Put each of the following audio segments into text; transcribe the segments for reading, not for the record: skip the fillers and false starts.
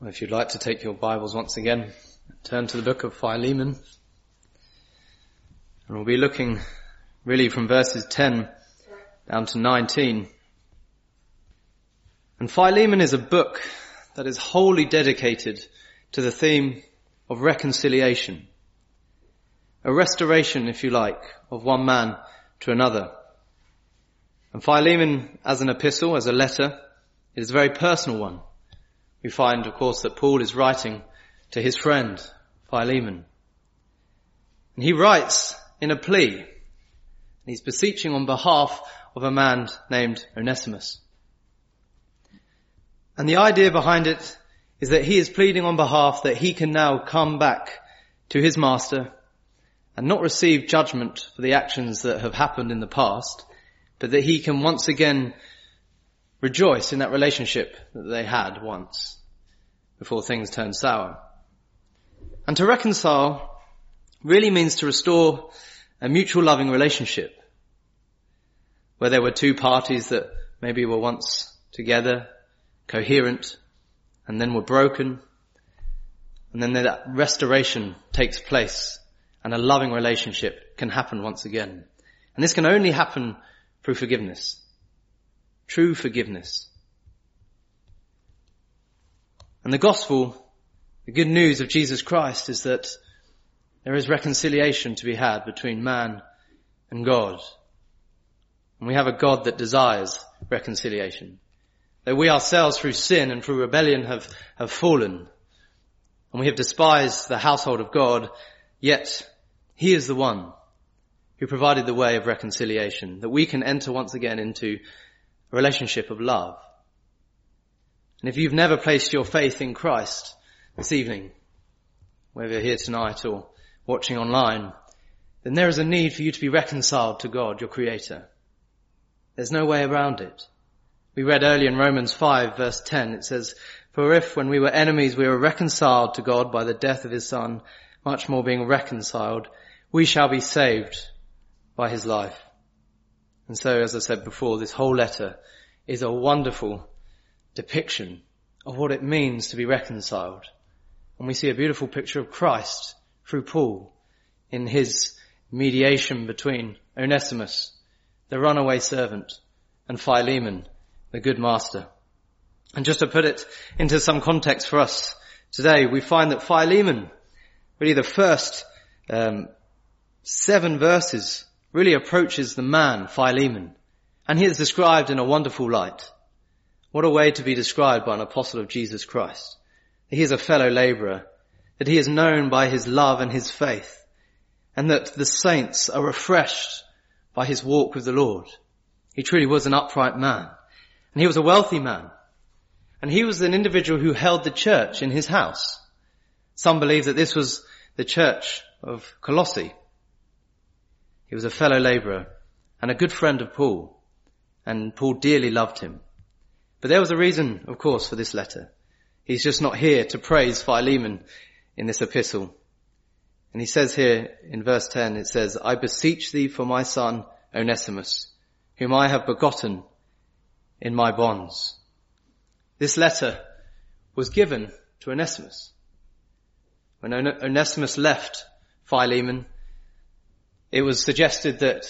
Well, if you'd like to take your Bibles once again, turn to the book of Philemon. And we'll be looking really from verses 10 down to 19. And Philemon is a book that is wholly dedicated to the theme of reconciliation. A restoration, if you like, of one man to another. And Philemon, as an epistle, as a letter, is a very personal one. We find, of course, that Paul is writing to his friend, Philemon. And he writes in a plea. And he's beseeching on behalf of a man named Onesimus. And the idea behind it is that he is pleading on behalf that he can now come back to his master and not receive judgment for the actions that have happened in the past, but that he can once again rejoice in that relationship that they had once before things turned sour. And to reconcile really means to restore a mutual loving relationship where there were two parties that maybe were once together, coherent, and then were broken. And then that restoration takes place and a loving relationship can happen once again. And this can only happen through forgiveness. True forgiveness. And the gospel, the good news of Jesus Christ, is that there is reconciliation to be had between man and God. And we have a God that desires reconciliation. That we ourselves through sin and through rebellion have fallen. And we have despised the household of God, yet he is the one who provided the way of reconciliation, that we can enter once again into a relationship of love. And if you've never placed your faith in Christ this evening, whether you're here tonight or watching online, then there is a need for you to be reconciled to God, your Creator. There's no way around it. We read earlier in Romans 5 verse 10, it says, "For if when we were enemies we were reconciled to God by the death of his Son, much more being reconciled, we shall be saved by his life." And so, as I said before, this whole letter is a wonderful depiction of what it means to be reconciled. And we see a beautiful picture of Christ through Paul in his mediation between Onesimus, the runaway servant, and Philemon, the good master. And just to put it into some context for us today, we find that Philemon, really the first 7 verses, really approaches the man, Philemon. And he is described in a wonderful light. What a way to be described by an apostle of Jesus Christ. He is a fellow laborer, that he is known by his love and his faith, and that the saints are refreshed by his walk with the Lord. He truly was an upright man, and he was a wealthy man, and he was an individual who held the church in his house. Some believe that this was the church of Colossae. He was a fellow laborer and a good friend of Paul, and Paul dearly loved him. But there was a reason, of course, for this letter. He's just not here to praise Philemon in this epistle. And he says here in verse 10, it says, "I beseech thee for my son Onesimus, whom I have begotten in my bonds." This letter was given to Onesimus. When Onesimus left Philemon, it was suggested that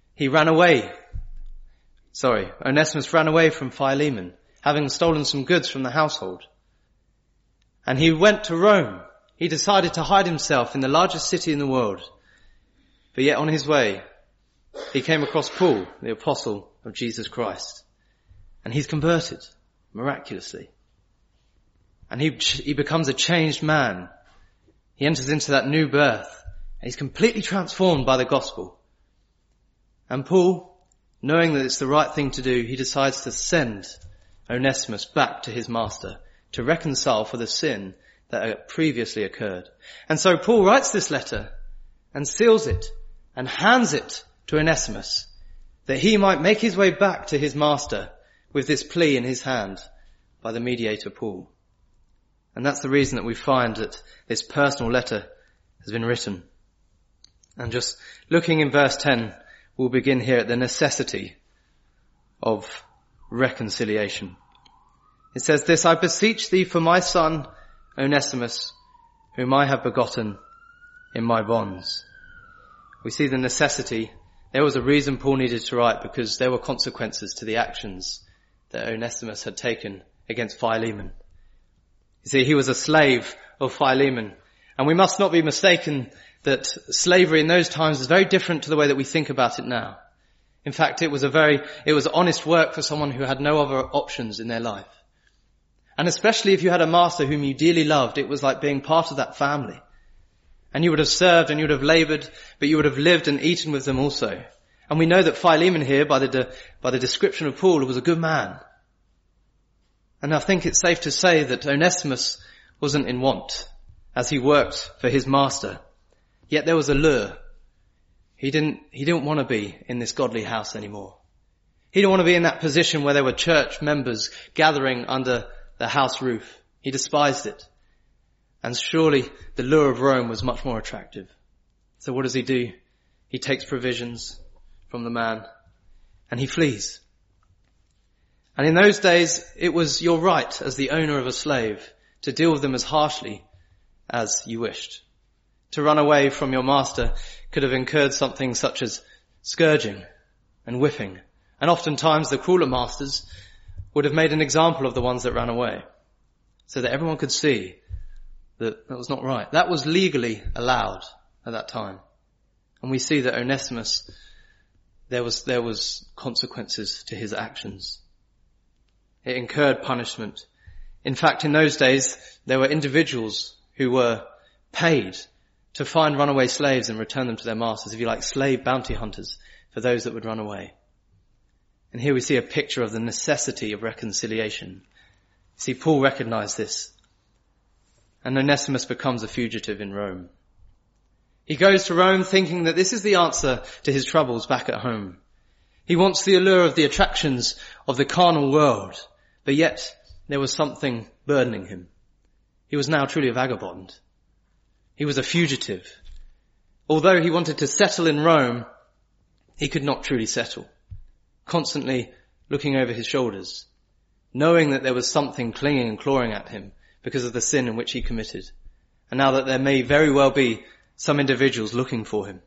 Onesimus ran away from Philemon, having stolen some goods from the household. And he went to Rome. He decided to hide himself in the largest city in the world. But yet on his way, he came across Paul, the apostle of Jesus Christ. And he's converted, miraculously. And he becomes a changed man. He enters into that new birth. And he's completely transformed by the gospel. And Paul, knowing that it's the right thing to do, he decides to send Onesimus back to his master to reconcile for the sin that had previously occurred. And so Paul writes this letter and seals it and hands it to Onesimus that he might make his way back to his master with this plea in his hand by the mediator Paul. And that's the reason that we find that this personal letter has been written. And just looking in verse 10, we'll begin here at the necessity of reconciliation. It says this, "I beseech thee for my son Onesimus, whom I have begotten in my bonds. We see the necessity. There was a reason Paul needed to write, because there were consequences to the actions that Onesimus had taken against Philemon. You see, he was a slave of Philemon, and we must not be mistaken that slavery in those times is very different to the way that we think about it now. In fact, it was honest work for someone who had no other options in their life. And especially if you had a master whom you dearly loved, it was like being part of that family. And you would have served and you would have labored, but you would have lived and eaten with them also. And we know that Philemon here, by the description of Paul, was a good man. And I think it's safe to say that Onesimus wasn't in want as he worked for his master. Yet there was a lure. He didn't want to be in this godly house anymore. He didn't want to be in that position where there were church members gathering under the house roof. He despised it. And surely the lure of Rome was much more attractive. So what does he do? He takes provisions from the man and he flees. And in those days, it was your right as the owner of a slave to deal with them as harshly as you wished. To run away from your master could have incurred something such as scourging and whipping. And oftentimes the crueler masters would have made an example of the ones that ran away, so that everyone could see that was not right. That was legally allowed at that time. And we see that Onesimus, there was consequences to his actions. It incurred punishment. In fact, in those days, there were individuals who were paid to find runaway slaves and return them to their masters, if you like, slave bounty hunters for those that would run away. And here we see a picture of the necessity of reconciliation. See, Paul recognized this. And Onesimus becomes a fugitive in Rome. He goes to Rome thinking that this is the answer to his troubles back at home. He wants the allure of the attractions of the carnal world, but yet there was something burdening him. He was now truly a vagabond. He was a fugitive. Although he wanted to settle in Rome, he could not truly settle, constantly looking over his shoulders, knowing that there was something clinging and clawing at him because of the sin in which he committed. And now that there may very well be some individuals looking for him.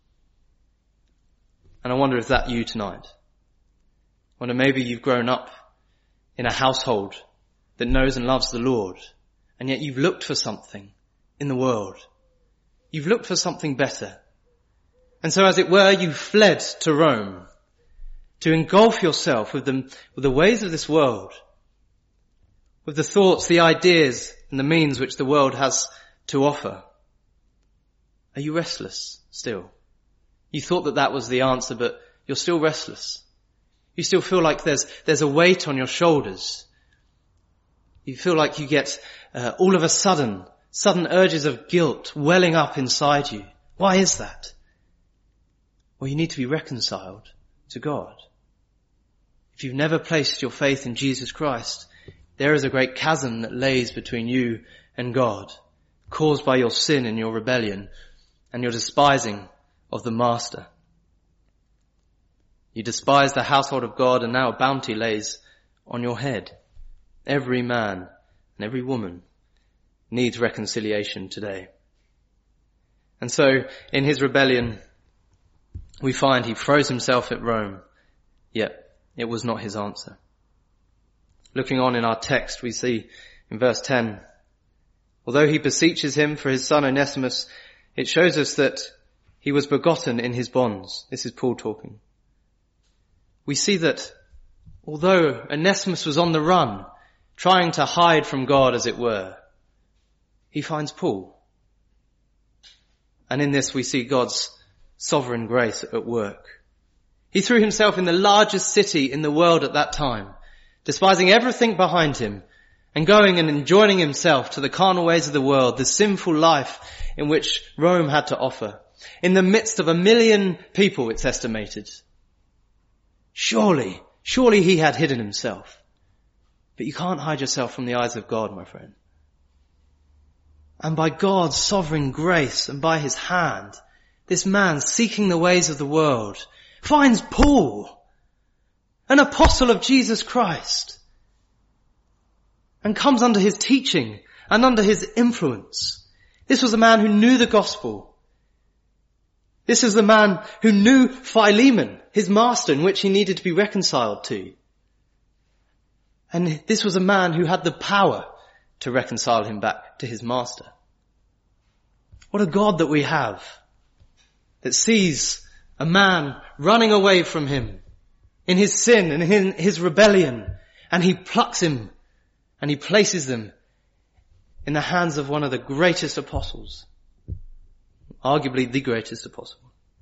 And I wonder if that's you tonight. I wonder maybe you've grown up in a household that knows and loves the Lord, and yet you've looked for something in the world. You've looked for something better. And so as it were, you fled to Rome to engulf yourself with the ways of this world, with the thoughts, the ideas, and the means which the world has to offer. Are you restless still? You thought that was the answer, but you're still restless. You still feel like there's a weight on your shoulders. You feel like you get all of a sudden urges of guilt welling up inside you. Why is that? Well, you need to be reconciled to God. If you've never placed your faith in Jesus Christ, there is a great chasm that lays between you and God, caused by your sin and your rebellion and your despising of the Master. You despise the household of God, and now a bounty lays on your head. Every man and every woman needs reconciliation today. And so, in his rebellion, we find he throws himself at Rome, yet it was not his answer. Looking on in our text, we see in verse 10, although he beseeches him for his son Onesimus, it shows us that he was begotten in his bonds. This is Paul talking. We see that although Onesimus was on the run, trying to hide from God as it were, he finds Paul. And in this we see God's sovereign grace at work. He threw himself in the largest city in the world at that time, despising everything behind him and going and joining himself to the carnal ways of the world, the sinful life in which Rome had to offer, in the midst of 1 million people, it's estimated. Surely he had hidden himself. But you can't hide yourself from the eyes of God, my friend. And by God's sovereign grace and by his hand, this man seeking the ways of the world finds Paul, an apostle of Jesus Christ, and comes under his teaching and under his influence. This was a man who knew the gospel. This was the man who knew Philemon, his master, in which he needed to be reconciled to. And this was a man who had the power to reconcile him back to his master. What a God that we have, that sees a man running away from him in his sin and in his rebellion, and he plucks him and he places them in the hands of one of the greatest apostles, arguably the greatest apostle.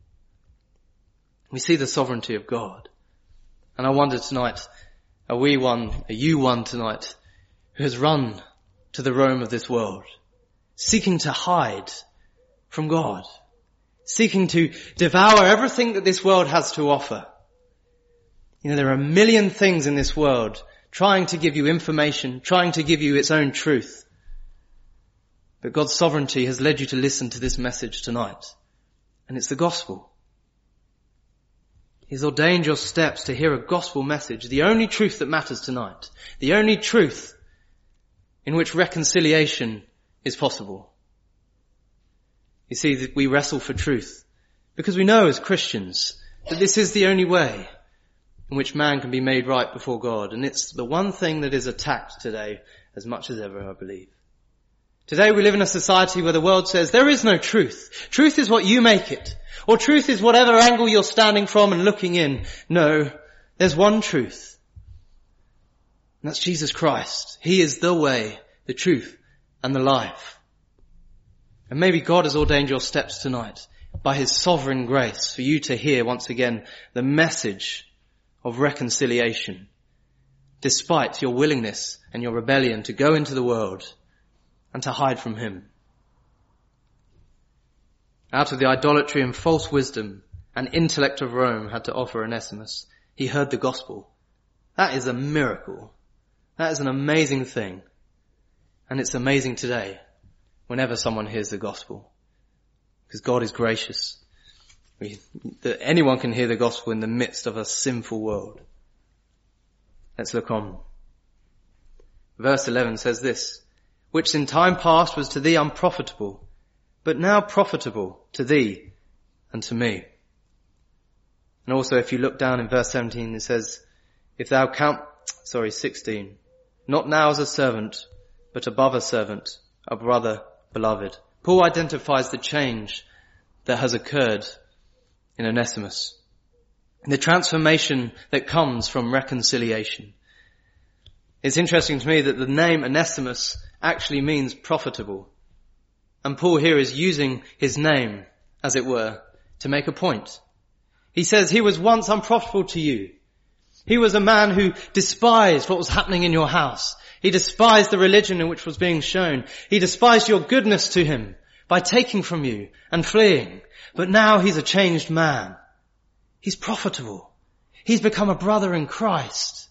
We see the sovereignty of God. And I wonder tonight, are you one tonight who has run to the Rome of this world, seeking to hide from God, seeking to devour everything that this world has to offer? You know, there are a million things in this world trying to give you information, trying to give you its own truth. But God's sovereignty has led you to listen to this message tonight. And it's the gospel. He's ordained your steps to hear a gospel message, the only truth that matters tonight, the only truth in which reconciliation is possible. You see, that we wrestle for truth because we know as Christians that this is the only way in which man can be made right before God. And it's the one thing that is attacked today as much as ever, I believe. Today we live in a society where the world says there is no truth. Truth is what you make it. Or truth is whatever angle you're standing from and looking in. No, there's one truth. And that's Jesus Christ. He is the way, the truth, and the life. And maybe God has ordained your steps tonight by his sovereign grace for you to hear once again the message of reconciliation, despite your willingness and your rebellion to go into the world and to hide from him. Out of the idolatry and false wisdom and intellect of Rome had to offer Onesimus, he heard the gospel. That is a miracle. That is an amazing thing. And it's amazing today whenever someone hears the gospel. Because God is gracious. That anyone can hear the gospel in the midst of a sinful world. Let's look on. Verse 11 says this, which in time past was to thee unprofitable, but now profitable to thee and to me. And also if you look down in verse 17, it says, 16, not now as a servant, but above a servant, a brother beloved. Paul identifies the change that has occurred in Onesimus, the transformation that comes from reconciliation. It's interesting to me that the name Onesimus actually means profitable. And Paul here is using his name, as it were, to make a point. He says he was once unprofitable to you. He was a man who despised what was happening in your house. He despised the religion in which was being shown. He despised your goodness to him by taking from you and fleeing. But now he's a changed man. He's profitable. He's become a brother in Christ.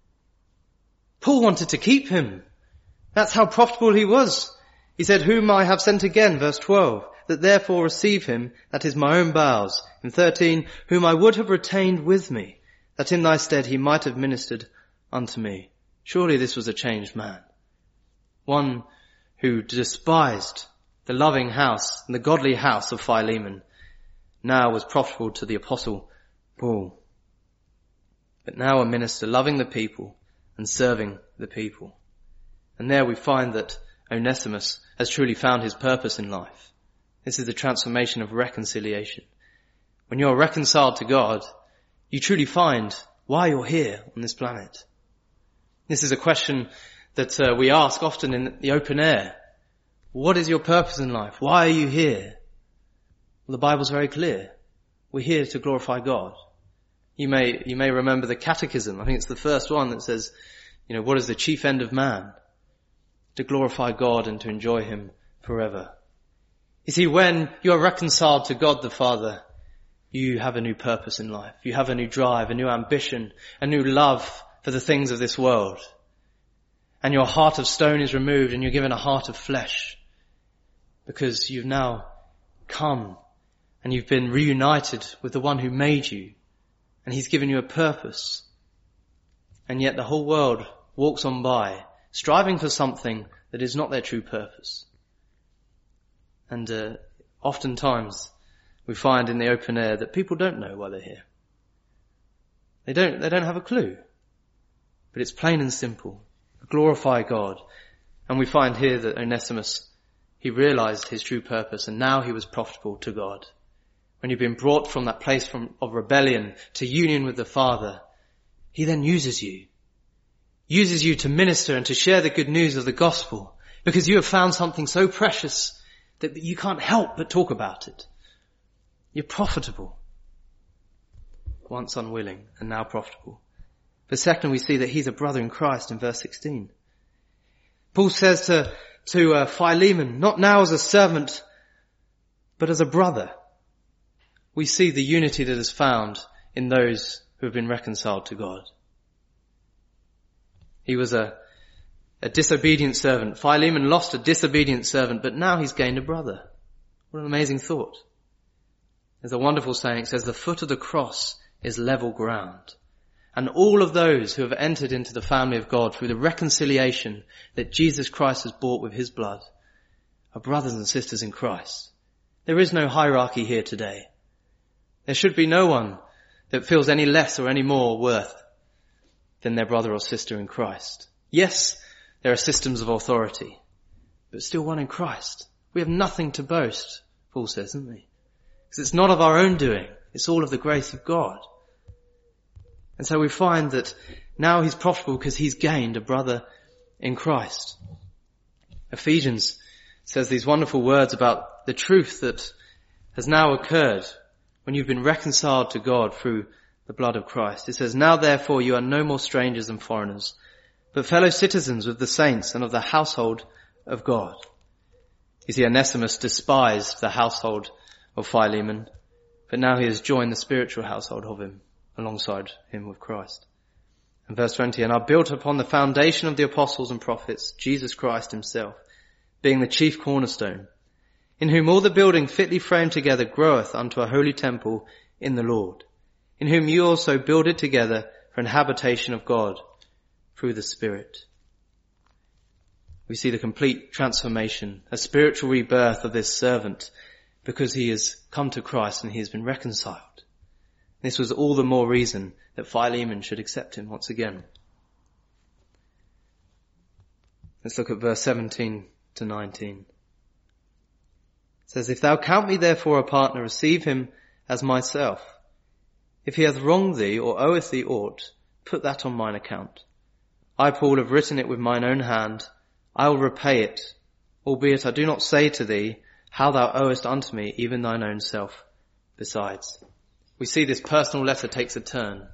Paul wanted to keep him. That's how profitable he was. He said, whom I have sent again, verse 12, that therefore receive him, that is my own bowels. In 13, whom I would have retained with me, that in thy stead he might have ministered unto me. Surely this was a changed man. One who despised the loving house and the godly house of Philemon, now was profitable to the apostle Paul. But now a minister loving the people and serving the people. And there we find that Onesimus has truly found his purpose in life. This is the transformation of reconciliation. When you're reconciled to God, you truly find why you're here on this planet. This is a question that we ask often in the open air. What is your purpose in life? Why are you here? Well, the Bible's very clear. We're here to glorify God. You may remember the catechism. I think it's the first one that says, what is the chief end of man? To glorify God and to enjoy him forever. You see, when you are reconciled to God the Father, you have a new purpose in life. You have a new drive, a new ambition, a new love for the things of this world. And your heart of stone is removed and you're given a heart of flesh. Because you've now come and you've been reunited with the one who made you. And he's given you a purpose. And yet the whole world walks on by, striving for something that is not their true purpose. And oftentimes we find in the open air that people don't know why they're here. They don't have a clue. But it's plain and simple. Glorify God. And we find here that Onesimus, he realized his true purpose, and now he was profitable to God. When you've been brought from that place of rebellion to union with the Father, he then uses you to minister and to share the good news of the gospel, because you have found something so precious that you can't help but talk about it. You're profitable. Once unwilling and now profitable. But second, we see that he's a brother in Christ in verse 16. Paul says to Philemon, not now as a servant, but as a brother. We see the unity that is found in those who have been reconciled to God. He was a disobedient servant. Philemon lost a disobedient servant, but now he's gained a brother. What an amazing thought. There's a wonderful saying, it says, the foot of the cross is level ground. And all of those who have entered into the family of God through the reconciliation that Jesus Christ has bought with his blood are brothers and sisters in Christ. There is no hierarchy here today. There should be no one that feels any less or any more worth than their brother or sister in Christ. Yes, there are systems of authority, but still one in Christ. We have nothing to boast, Paul says, doesn't he? Because it's not of our own doing. It's all of the grace of God. And so we find that now he's profitable because he's gained a brother in Christ. Ephesians says these wonderful words about the truth that has now occurred when you've been reconciled to God through the blood of Christ. It says, now therefore you are no more strangers and foreigners, but fellow citizens with the saints and of the household of God. You see, Onesimus despised the household of Philemon, but now he has joined the spiritual household of him, alongside him with Christ. And verse 20, and are built upon the foundation of the apostles and prophets, Jesus Christ himself, being the chief cornerstone, in whom all the building fitly framed together groweth unto a holy temple in the Lord, in whom you also builded together for an habitation of God through the Spirit. We see the complete transformation, a spiritual rebirth of this servant, because he has come to Christ and he has been reconciled. This was all the more reason that Philemon should accept him once again. Let's look at verse 17 to 19. It says, if thou count me therefore a partner, receive him as myself. If he hath wronged thee or oweth thee aught, put that on mine account. I, Paul, have written it with mine own hand. I will repay it, albeit I do not say to thee how thou owest unto me, even thine own self besides. We see this personal letter takes a turn.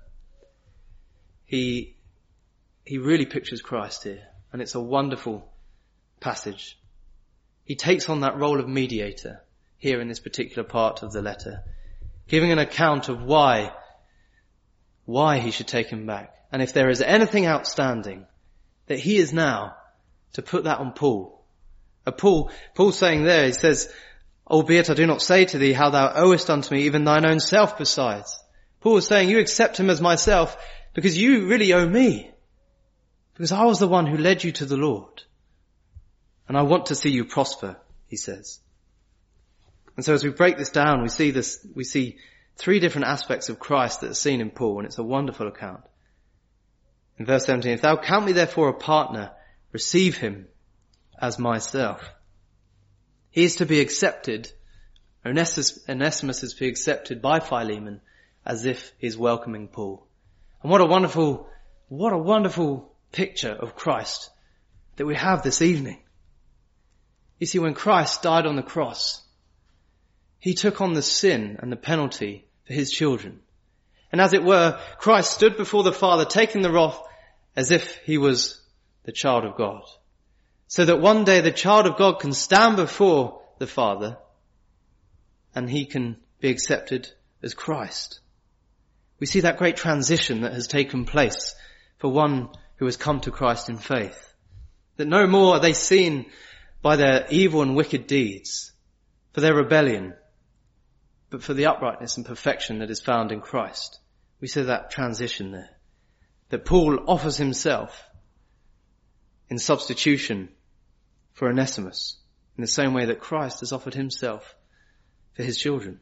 He really pictures Christ here, and it's a wonderful passage. He takes on that role of mediator here in this particular part of the letter, giving an account of why he should take him back. And if there is anything outstanding, that he is now to put that on Paul. Paul saying there, he says, albeit I do not say to thee how thou owest unto me, even thine own self besides. Paul was saying, you accept him as myself because you really owe me. Because I was the one who led you to the Lord. And I want to see you prosper, he says. And so as we break this down, we see three different aspects of Christ that are seen in Paul, and it's a wonderful account. In verse 17, if thou count me therefore a partner, receive him as myself. He is to be accepted, Onesimus is to be accepted by Philemon as if he's welcoming Paul. And what a wonderful picture of Christ that we have this evening. You see, when Christ died on the cross, he took on the sin and the penalty for his children. And as it were, Christ stood before the Father, taking the wrath as if he was the child of God. So that one day the child of God can stand before the Father and he can be accepted as Christ. We see that great transition that has taken place for one who has come to Christ in faith. That no more are they seen by their evil and wicked deeds, for their rebellion, but for the uprightness and perfection that is found in Christ. We see that transition there. That Paul offers himself in substitution for Onesimus, in the same way that Christ has offered himself for his children.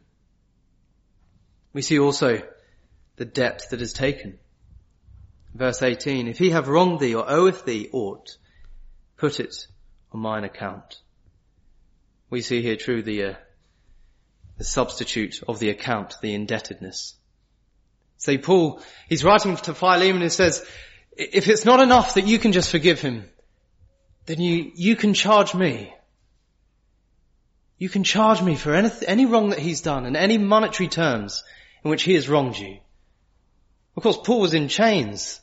We see also the debt that is taken. Verse 18, if he have wronged thee or oweth thee aught, put it on mine account. We see here true the substitute of the account, the indebtedness. So Paul, he's writing to Philemon and says, if it's not enough that you can just forgive him, then you can charge me. You can charge me for any wrong that he's done and any monetary terms in which he has wronged you. Of course, Paul was in chains.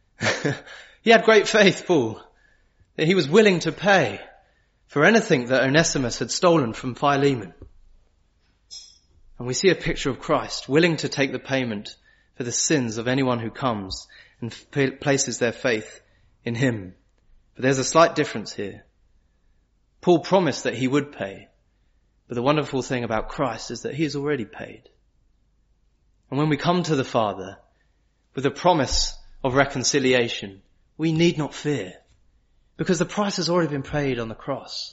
He had great faith, Paul, that he was willing to pay for anything that Onesimus had stolen from Philemon. And we see a picture of Christ willing to take the payment for the sins of anyone who comes and places their faith in him. But there's a slight difference here. Paul promised that he would pay, but the wonderful thing about Christ is that he has already paid. And when we come to the Father with a promise of reconciliation, we need not fear, because the price has already been paid on the cross.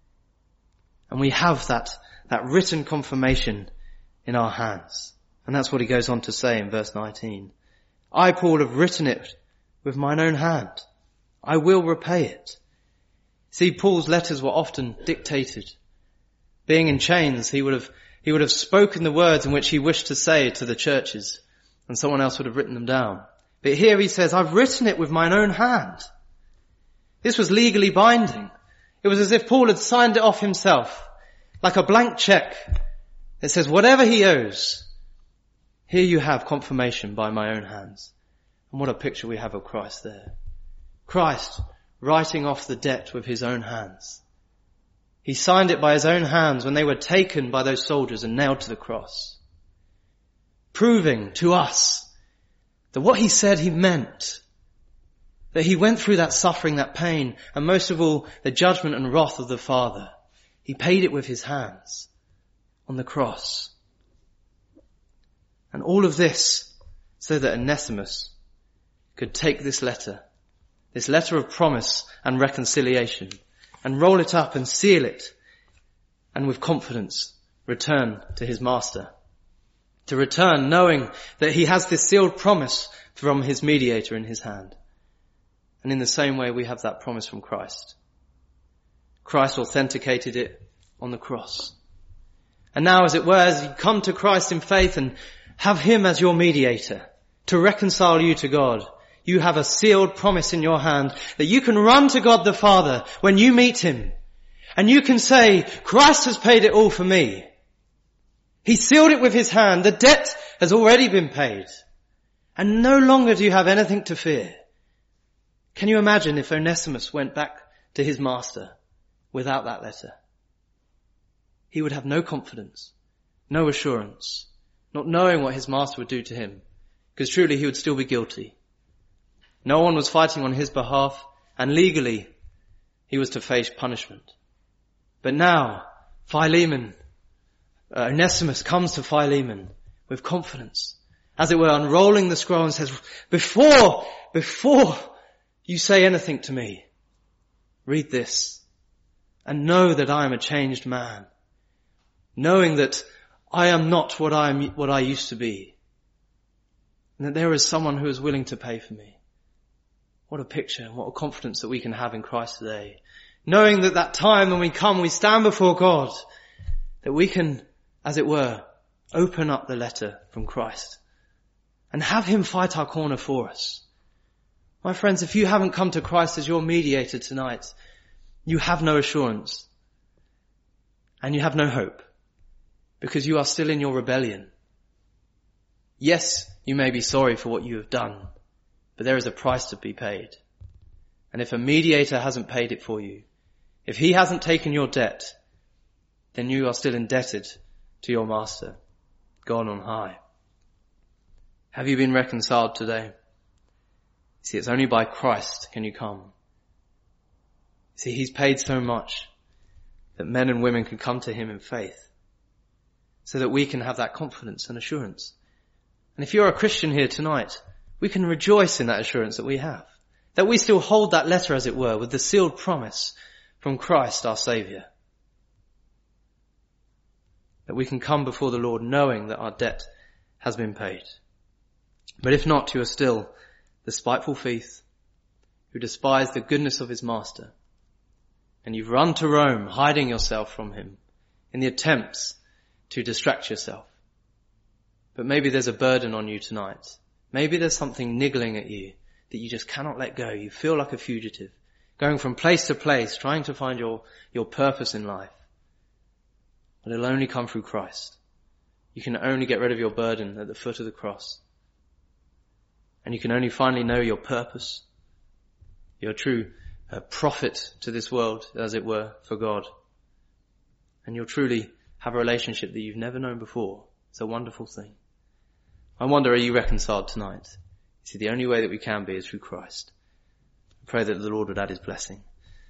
And we have that written confirmation in our hands. And that's what he goes on to say in verse 19. I, Paul, have written it with mine own hand. I will repay it. See, Paul's letters were often dictated. Being in chains, he would have spoken the words in which he wished to say to the churches, and someone else would have written them down. But here he says, I've written it with mine own hand. This was legally binding. It was as if Paul had signed it off himself, like a blank check. It says, whatever he owes, here you have confirmation by my own hands. And what a picture we have of Christ there. Christ writing off the debt with his own hands. He signed it by his own hands when they were taken by those soldiers and nailed to the cross. Proving to us that what he said he meant. That he went through that suffering, that pain, and most of all, the judgment and wrath of the Father. He paid it with his hands on the cross. And all of this so that Onesimus could take this letter of promise and reconciliation, and roll it up and seal it, and with confidence return to his master. To return knowing that he has this sealed promise from his mediator in his hand. And in the same way we have that promise from Christ. Christ authenticated it on the cross. And now, as it were, as you come to Christ in faith and have him as your mediator to reconcile you to God, you have a sealed promise in your hand that you can run to God the Father when you meet him. And you can say, Christ has paid it all for me. He sealed it with his hand. The debt has already been paid. And no longer do you have anything to fear. Can you imagine if Onesimus went back to his master without that letter? He would have no confidence, no assurance, not knowing what his master would do to him, because truly he would still be guilty. No one was fighting on his behalf, and legally he was to face punishment. But now, Onesimus comes to Philemon with confidence, as it were, unrolling the scroll and says, before you say anything to me, read this and know that I am a changed man, knowing that I am not what I used to be, and that there is someone who is willing to pay for me. What a picture and what a confidence that we can have in Christ today. Knowing that time when we come, we stand before God, that we can, as it were, open up the letter from Christ and have him fight our corner for us. My friends, if you haven't come to Christ as your mediator tonight, you have no assurance and you have no hope because you are still in your rebellion. Yes, you may be sorry for what you have done, but there is a price to be paid. And if a mediator hasn't paid it for you, if he hasn't taken your debt, then you are still indebted to your master, God on high. Have you been reconciled today? See, it's only by Christ can you come. See, he's paid so much that men and women can come to him in faith so that we can have that confidence and assurance. And if you're a Christian here tonight, we can rejoice in that assurance that we have That we still hold that letter, as it were, with the sealed promise from Christ our Saviour. That we can come before the Lord knowing that our debt has been paid. But if not, you are still the spiteful thief who despise the goodness of his master. And you've run to Rome, hiding yourself from him in the attempts to distract yourself. But maybe there's a burden on you tonight. Maybe there's something niggling at you that you just cannot let go. You feel like a fugitive, going from place to place, trying to find your purpose in life. But it'll only come through Christ. You can only get rid of your burden at the foot of the cross. And you can only finally know your purpose, your true profit to this world, as it were, for God. And you'll truly have a relationship that you've never known before. It's a wonderful thing. I wonder, are you reconciled tonight? You see, the only way that we can be is through Christ. I pray that the Lord would add his blessing.